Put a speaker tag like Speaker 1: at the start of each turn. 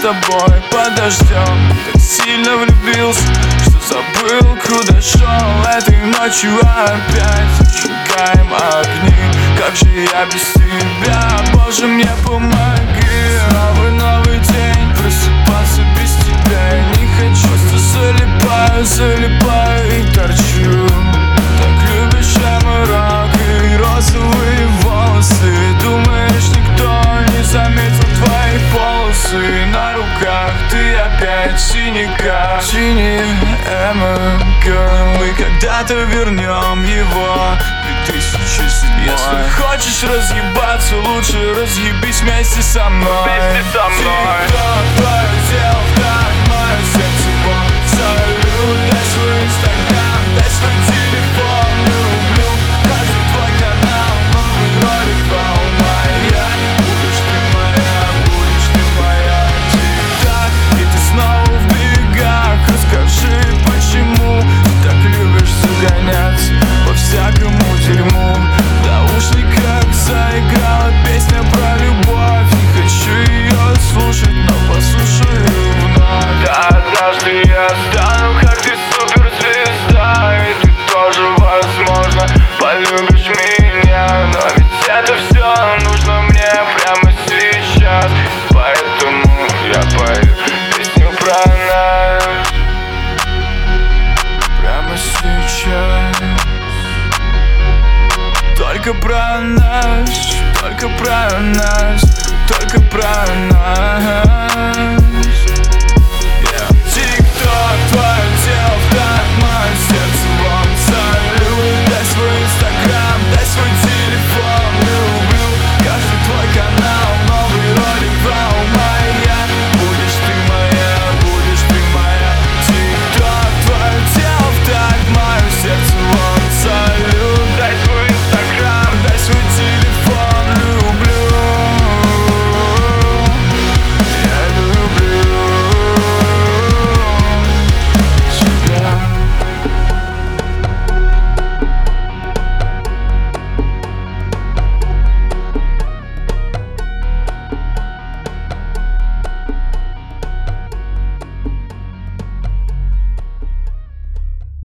Speaker 1: тобой под дождем. Так сильно влюбился, что забыл, куда шел. Этой ночью опять зажигаем огни. Как же я без тебя, Боже, мне помоги. Новый день, просыпаться без тебя я не хочу. Просто залипаю и торчу. Так любишь шамарок и розовые волосы. Думаешь, никто не заметил твои полосы. На руках ты опять в синяках. Синие МК. Мы когда-то вернем его 2007. Если хочешь разъебаться, лучше разъебись вместе со мной.
Speaker 2: Вместе со мной.
Speaker 1: Твое тело, так мое сердце салют. Дай свой инстаграм, дай свой телефон. Люблю каждый твой канал, новый ролик волна. Будешь ты моя тик-так. И ты снова в бегах. Расскажи, почему ты так любишь загоняться по всякому дерьму. В наушниках заиграла песня про любовь. Не хочу ее слушать, но послушаю вновь.
Speaker 2: Да, однажды я стану как ты, суперзвезда. И ты тоже, возможно, полюбишь меня. Но ведь это все нужно мне прямо сейчас. Поэтому я пою песню про нас.
Speaker 1: Прямо сейчас. Только про нас, только про нас.